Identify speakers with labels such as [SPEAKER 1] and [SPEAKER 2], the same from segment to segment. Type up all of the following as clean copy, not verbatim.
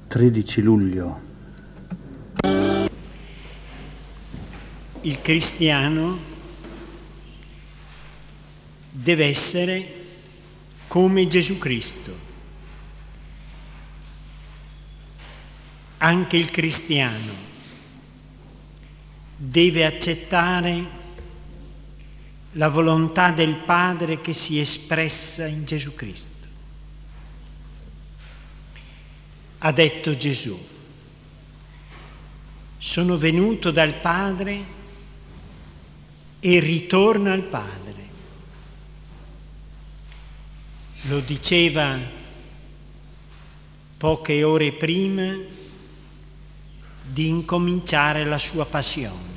[SPEAKER 1] 13 luglio.
[SPEAKER 2] Il cristiano deve essere come Gesù Cristo. Anche il cristiano deve accettare la volontà del Padre che si è espressa in Gesù Cristo. Ha detto Gesù: sono venuto dal Padre e ritorno al Padre. Lo diceva poche ore prima di incominciare la sua passione.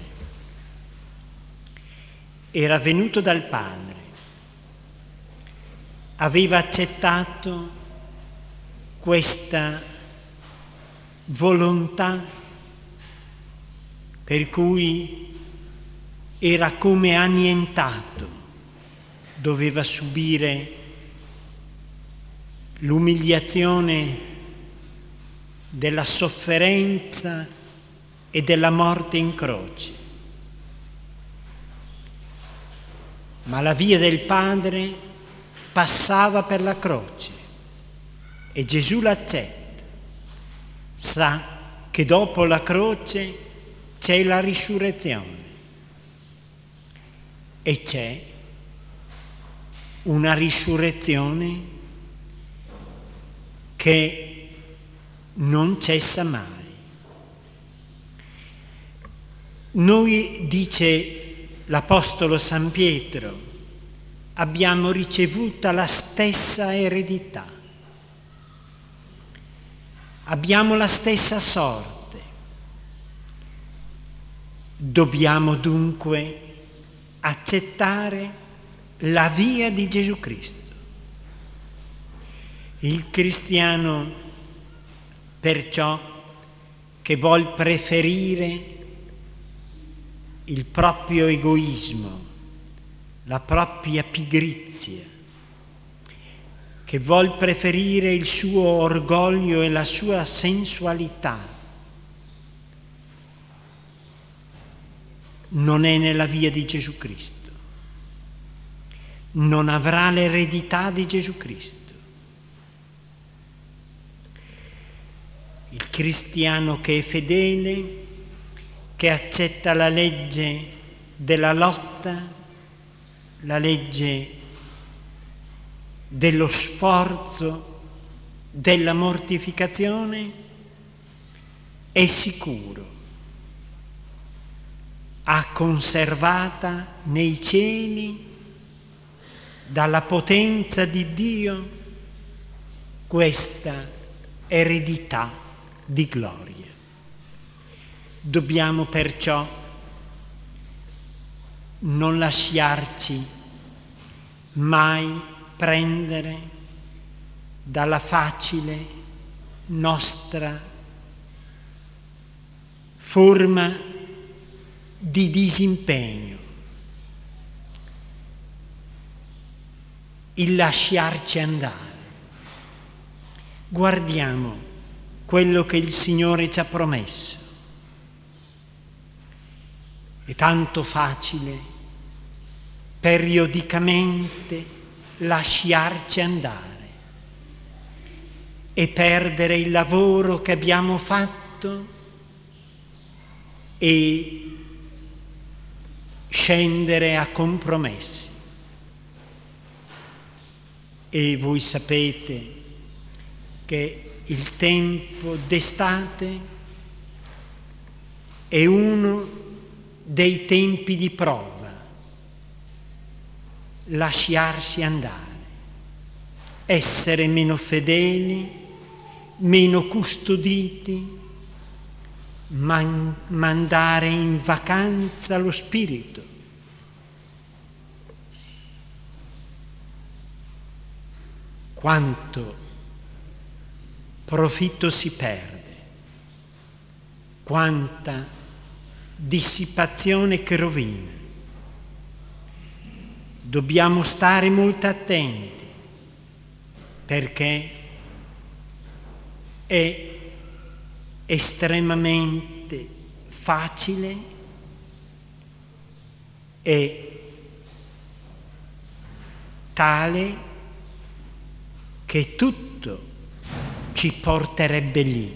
[SPEAKER 2] Era venuto dal Padre, aveva accettato questa volontà per cui era come annientato, doveva subire l'umiliazione della sofferenza e della morte in croce. Ma la via del Padre passava per la croce e Gesù l'accetta. Sa che dopo la croce c'è la risurrezione e c'è una risurrezione che non cessa mai. Noi, dice l'Apostolo San Pietro, abbiamo ricevuta la stessa eredità. Abbiamo la stessa sorte. Dobbiamo dunque accettare la via di Gesù Cristo. Il cristiano, perciò, che vuol preferire il proprio egoismo, la propria pigrizia, che vuol preferire il suo orgoglio e la sua sensualità, non è nella via di Gesù Cristo, non avrà l'eredità di Gesù Cristo. Il cristiano che è fedele, che accetta la legge della lotta, la legge dello sforzo, della mortificazione, è sicuro, ha conservata nei cieli dalla potenza di Dio questa eredità di gloria. Dobbiamo perciò non lasciarci mai prendere dalla facile nostra forma di disimpegno, il lasciarci andare. Guardiamo quello che il Signore ci ha promesso. È tanto facile periodicamente lasciarci andare e perdere il lavoro che abbiamo fatto e scendere a compromessi. E voi sapete che il tempo d'estate è uno dei tempi di prova. Lasciarsi andare, essere meno fedeli, meno custoditi, mandare in vacanza lo spirito. Quanto profitto si perde, quanta dissipazione che rovina. Dobbiamo stare molto attenti, perché è estremamente facile e tale che tutto ci porterebbe lì.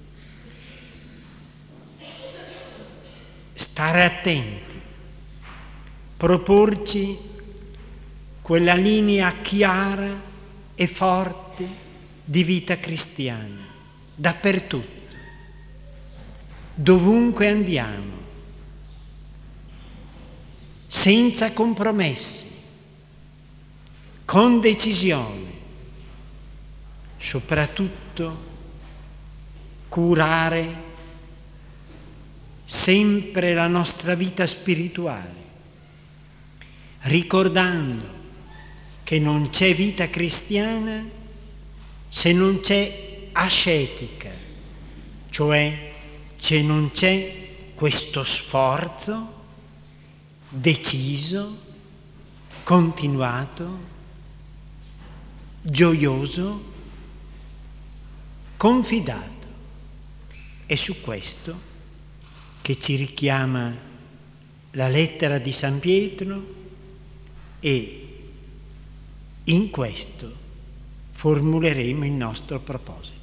[SPEAKER 2] Stare attenti, proporci quella linea chiara e forte di vita cristiana, dappertutto, dovunque andiamo, senza compromessi, con decisione, soprattutto curare sempre la nostra vita spirituale, ricordando che non c'è vita cristiana se non c'è ascetica, cioè se non c'è questo sforzo deciso, continuato, gioioso, confidato. È su questo che ci richiama la lettera di San Pietro e in questo formuleremo il nostro proposito.